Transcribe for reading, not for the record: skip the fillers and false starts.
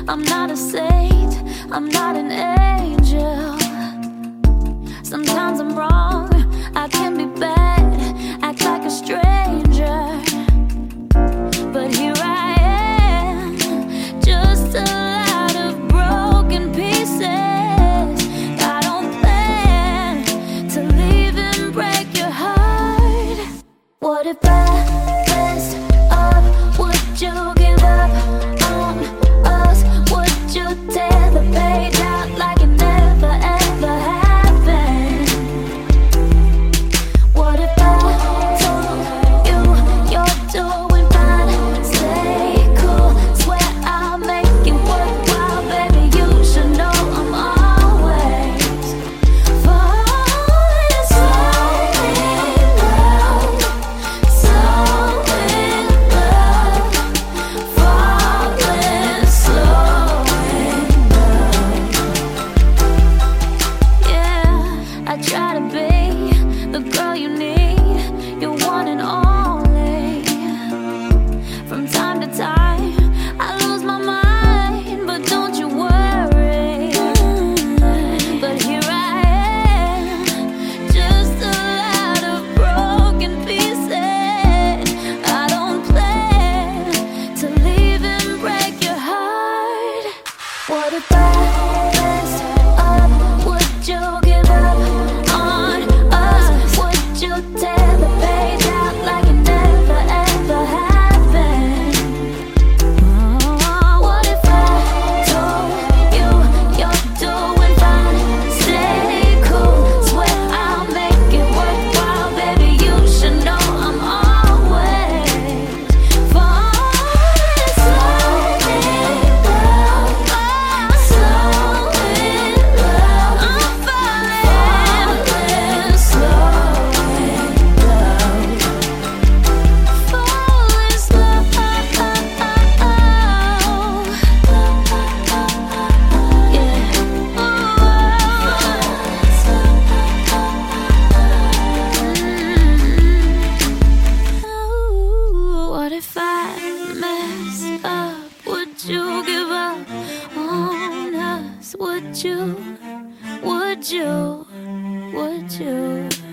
I'm not a saint, I'm not an angel. Sometimes I'm wrong, I can be bad, act like a stranger. But here I am, just a lot of broken pieces. I don't plan to leave and break your heart. What if I messed up? Would you give up on us? Would you tear the page out like it never ever happened? What if I told you you're doing fine? Stay cool, swear I'll make it worthwhile. Baby, you should know I'm always falling slow in love, so in love, falling slow in love. Yeah, I try to be the girl you need, your one and only. From time to time, I lose my mind, but don't you worry. But here I am, just a lot of broken pieces. I don't plan to leave and break your heart. What if I messed up? Would you give up on us? Would you tear the page out like it never ever happened? What if I told you you're doing fine? Stay cool, swear I'll make it worthwhile. Baby, you should know I'm always falling slow in love, slow in love. I'm falling slow in love, falling slow. What if I messed up? Would you give up on us? Would you? Would you? Would you?